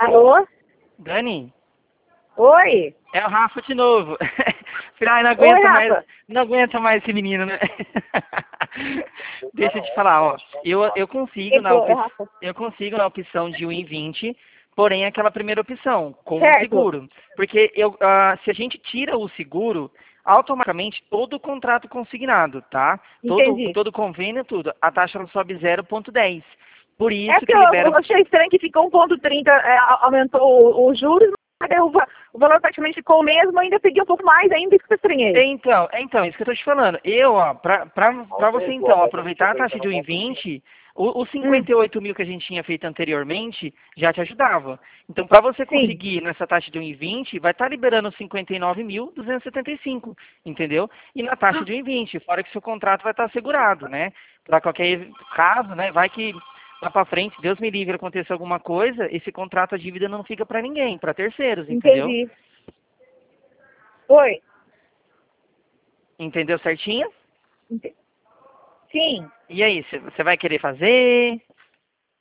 Alô? Dani, Oi? é o Rafa de novo. Ai, Oi, Rafa. não aguenta mais esse menino, né? Deixa eu te falar, ó. Eu consigo Ele na falou, é opção, Rafa. eu consigo na opção de 1,20, porém aquela primeira opção, com o Certo. seguro. Porque se a gente tira o seguro, automaticamente todo o contrato consignado, tá? Entendi. Todo convênio, tudo, a taxa ela sobe 0,10. Por É isso porque que eu libera. achei estranho que ficou 1,30, aumentou os juros, mas o valor praticamente ficou o mesmo, ainda peguei um pouco mais ainda, isso que eu estranhei. Isso que eu tô te falando. Ó, pra você então aproveitar a taxa de 1,20, os Hum, 58 mil que a gente tinha feito anteriormente já te ajudava. Então, para você sim. conseguir nessa taxa de 1,20, vai estar liberando 59.275, entendeu? E na taxa de 1,20, fora que seu contrato vai estar assegurado, né? Para qualquer caso, né? Vai que lá para frente, Deus me livre, acontecer alguma coisa, esse contrato, a dívida não fica para ninguém, para terceiros, entendeu? Entendi. Oi? Entendeu certinho? Ente- Sim. E aí, você vai querer fazer?